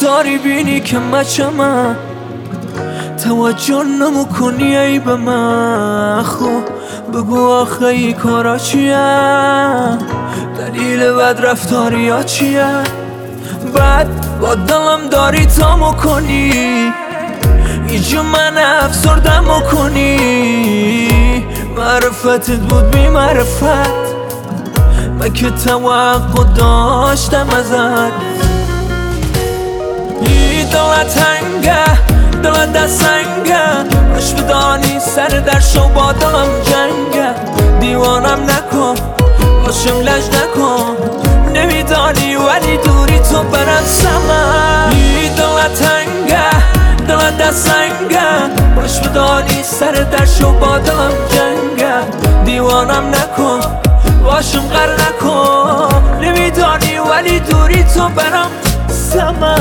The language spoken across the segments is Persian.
داری بینی که مچمم توجه نمیکنی ای به من. خب بگو آخه ای کارا چیه؟ دلیل بد رفتاری ها چیه؟ بعد با دلم داری تا میکنی اینجا من افسردم میکنی. معرفتت بود بی معرفت، من که توقع داشتم ازت. ای دلت هنگه دلت دستنگه، باش بدانی سر در شو با دلم جنگه. دیوانم نکن باشم لج نکن، نمیدانی ولی دوری تو برم سمم. ای دلت هنگه دلت دستنگه، باش بدانی سر در شو با دلم جنگه. دیوانم نکن باشم غر نکن، نمیدانی ولی دوری تو برم سمم.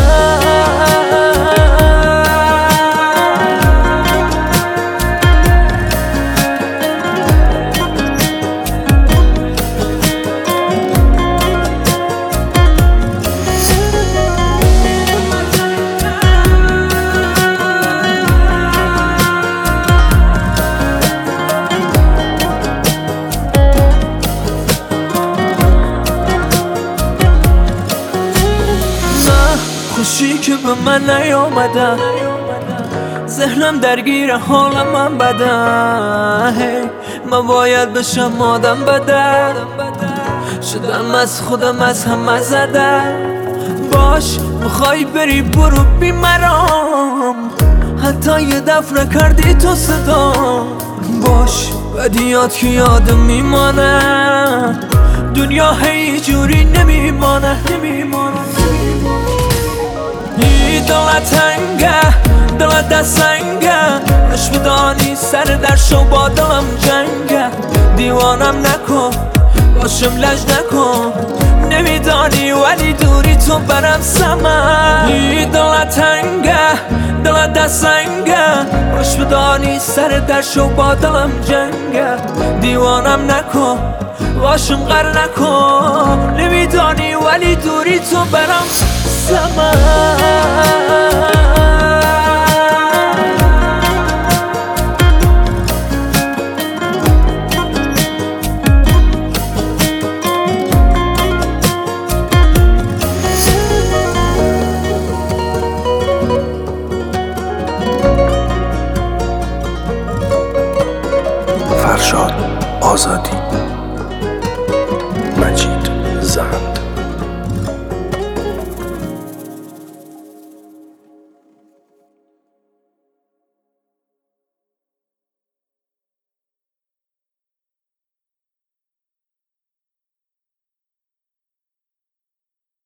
خوشی که به من نیامده، ذهنم درگیر حالم من بده. من باید بشم آدم بده، شدم از خودم از همه زده. باش میخوای بری برو بی مرام، حتی یه دفعه کردی تو صدا. باش بدیات که یادم میمانه، دنیا هی جوری نمیمانه. ای دلت هنگه دلت دستنگه، باش بدانی سر در شو با دلم جنگه. دیوانم نکن باشم لج نکن، نمیدانی ولی دوری تو برم سمم. ای دلت هنگه دلت دستنگه، باش بدانی سر در شو با دلم جنگه. دیوانم نکن باشم غر نکن، نمیدانی ولی دوری تو برم سمم. فرشاد آزادی.